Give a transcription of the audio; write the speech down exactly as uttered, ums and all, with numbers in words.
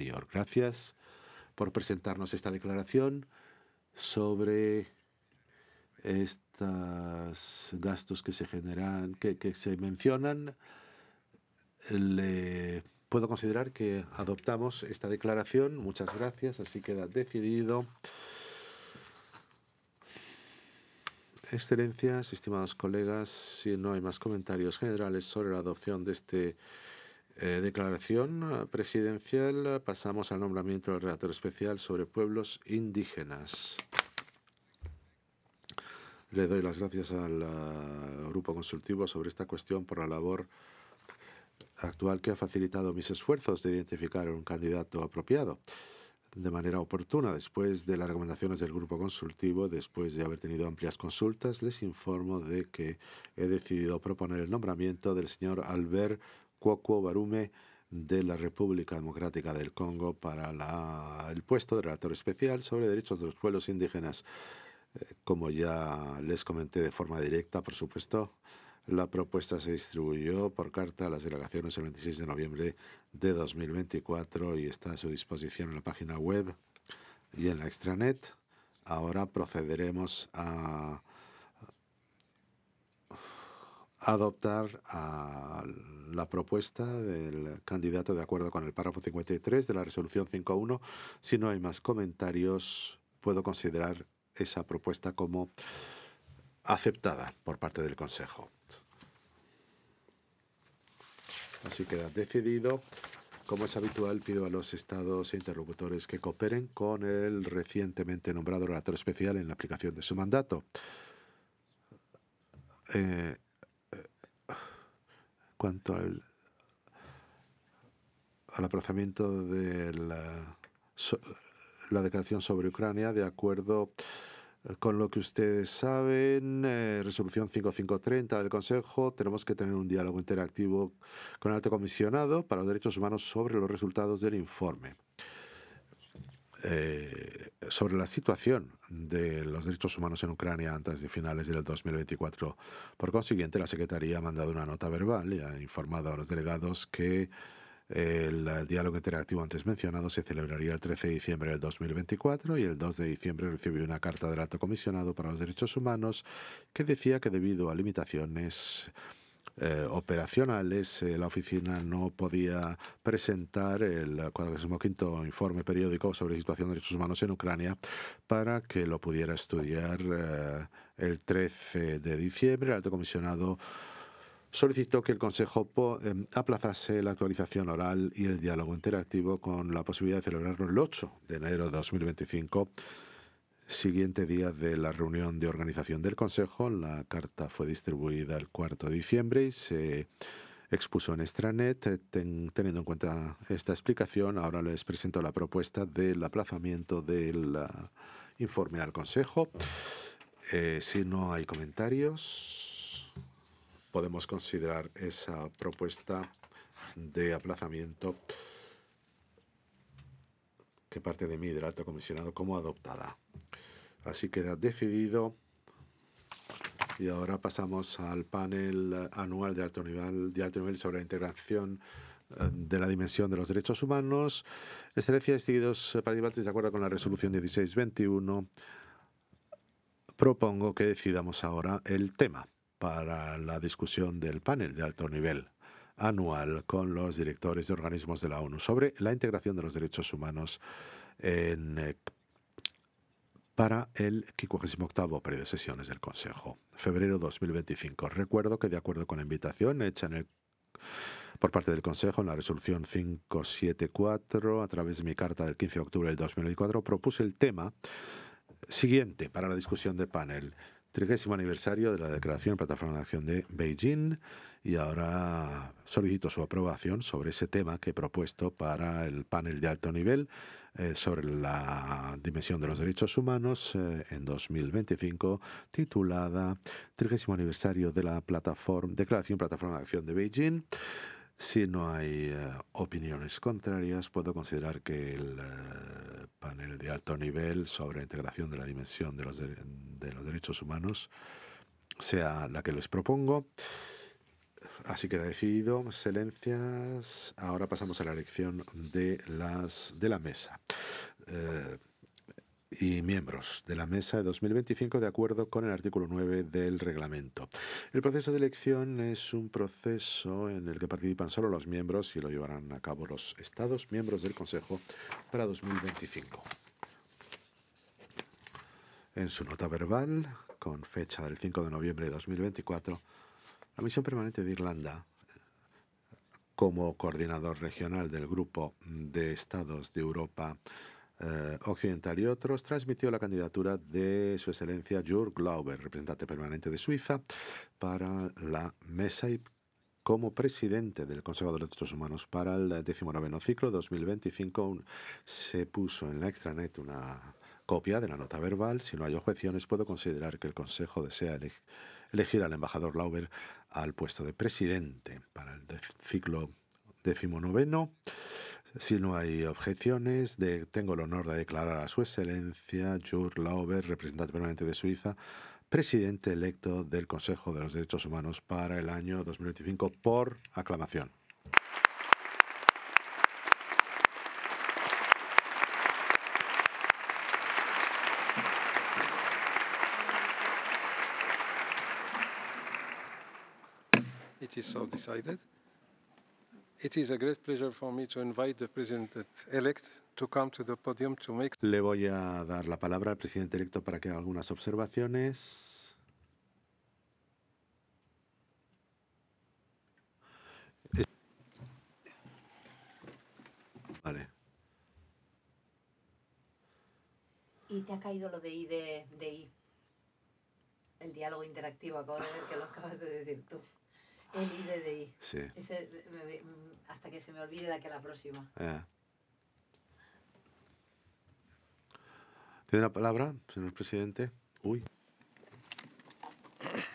Mayor. Gracias por presentarnos esta declaración sobre estos gastos que se generan, que, que se mencionan. Le puedo considerar que adoptamos esta declaración. Muchas gracias. Así queda decidido. Excelencias, estimados colegas, si no hay más comentarios generales sobre la adopción de esta eh, declaración presidencial, pasamos al nombramiento del relator especial sobre pueblos indígenas. Le doy las gracias al uh, grupo consultivo sobre esta cuestión por la labor actual que ha facilitado mis esfuerzos de identificar un candidato apropiado de manera oportuna. Después de las recomendaciones del grupo consultivo, después de haber tenido amplias consultas, les informo de que he decidido proponer el nombramiento del señor Albert Cuoco Barume de la República Democrática del Congo para la, el puesto de relator especial sobre derechos de los pueblos indígenas. Eh, como ya les comenté de forma directa, por supuesto, la propuesta se distribuyó por carta a las delegaciones el veintiséis de noviembre de dos mil veinticuatro y está a su disposición en la página web y en la extranet. Ahora procederemos a adoptar a la propuesta del candidato de acuerdo con el párrafo cincuenta y tres de la resolución cinco punto uno. Si no hay más comentarios, puedo considerar esa propuesta como aceptada por parte del Consejo. Así queda decidido. Como es habitual, pido a los estados e interlocutores que cooperen con el recientemente nombrado relator especial en la aplicación de su mandato. Eh, eh, cuanto al, al aplazamiento de la, so, la declaración sobre Ucrania, de acuerdo con lo que ustedes saben, eh, resolución cinco mil quinientos treinta del Consejo, tenemos que tener un diálogo interactivo con el alto comisionado para los derechos humanos sobre los resultados del informe. Eh, sobre la situación de los derechos humanos en Ucrania antes de finales del dos mil veinticuatro. Por consiguiente, la Secretaría ha mandado una nota verbal y ha informado a los delegados que el diálogo interactivo antes mencionado se celebraría el trece de diciembre del dos mil veinticuatro y el dos de diciembre recibió una carta del Alto Comisionado para los Derechos Humanos que decía que debido a limitaciones Eh, operacionales, eh, la oficina no podía presentar el cuadragésimo quinto informe periódico sobre la situación de derechos humanos en Ucrania para que lo pudiera estudiar eh, el trece de diciembre. El alto comisionado solicitó que el Consejo eh, aplazase la actualización oral y el diálogo interactivo con la posibilidad de celebrarlo el ocho de enero de dos mil veinticinco. Siguiente día de la reunión de organización del Consejo, la carta fue distribuida el cuarto de diciembre y se expuso en extranet. Ten, teniendo en cuenta esta explicación, ahora les presento la propuesta del aplazamiento del uh, informe al Consejo. Eh, si no hay comentarios, podemos considerar esa propuesta de aplazamiento que parte de mí, del alto comisionado, como adoptada. Así queda decidido. Y ahora pasamos al panel anual de alto nivel, de alto nivel sobre la integración de la dimensión de los derechos humanos. Excelencia, distinguidos participantes, de acuerdo con la resolución dieciséis veintiuno, propongo que decidamos ahora el tema para la discusión del panel de alto nivel anual con los directores de organismos de la ONU sobre la integración de los derechos humanos en eh, para el quincuagésimo octavo periodo de sesiones del Consejo, febrero dos mil veinticinco. Recuerdo que, de acuerdo con la invitación hecha en el, por parte del Consejo en la resolución quinientos setenta y cuatro, a través de mi carta del quince de octubre del dos mil veinticuatro, propuse el tema siguiente para la discusión de panel. Trigésimo aniversario de la Declaración de Plataforma de Acción de Beijing, y ahora solicito su aprobación sobre ese tema que he propuesto para el panel de alto nivel eh, sobre la dimensión de los derechos humanos eh, en dos mil veinticinco, titulada Trigésimo aniversario de la plataforma, Declaración Plataforma de Acción de Beijing. Si no hay uh, opiniones contrarias, puedo considerar que el uh, panel de alto nivel sobre la integración de la dimensión de los, de, de los derechos humanos sea la que les propongo. Así queda decidido, excelencias. Ahora pasamos a la elección de, las, de la mesa. Eh, y miembros de la mesa de dos mil veinticinco de acuerdo con el artículo nueve del reglamento. El proceso de elección es un proceso en el que participan solo los miembros y lo llevarán a cabo los Estados miembros del Consejo para dos mil veinticinco. En su nota verbal, con fecha del cinco de noviembre de dos mil veinticuatro, la Misión Permanente de Irlanda, como coordinador regional del Grupo de Estados de Europa eh, Occidental y otros, transmitió la candidatura de Su Excelencia Jürg Glauber, representante permanente de Suiza, para la mesa y como presidente del Consejo de los Derechos Humanos para el decimonoveno ciclo dos mil veinticinco. Se puso en la extranet una copia de la nota verbal. Si no hay objeciones, puedo considerar que el Consejo desea ele elegir al embajador Glauber al puesto de presidente para el de ciclo decimonoveno. Si no hay objeciones, de, tengo el honor de declarar a Su Excelencia Jürg Glauber, representante permanente de Suiza, presidente electo del Consejo de los Derechos Humanos para el año dos mil veinticinco por aclamación. It is so decided. It is a great pleasure for me to invite the President-elect to come to the podium to make... Le voy a dar la palabra al presidente electo para que haga algunas observaciones. Vale. Y te ha caído lo de I de, de I. El diálogo interactivo, acabo de ver que lo acabas de decir tú. El I de, de I. Sí. Ese, me, hasta que se me olvide de aquí a la próxima. Eh. ¿Tiene la palabra, señor presidente? Uy.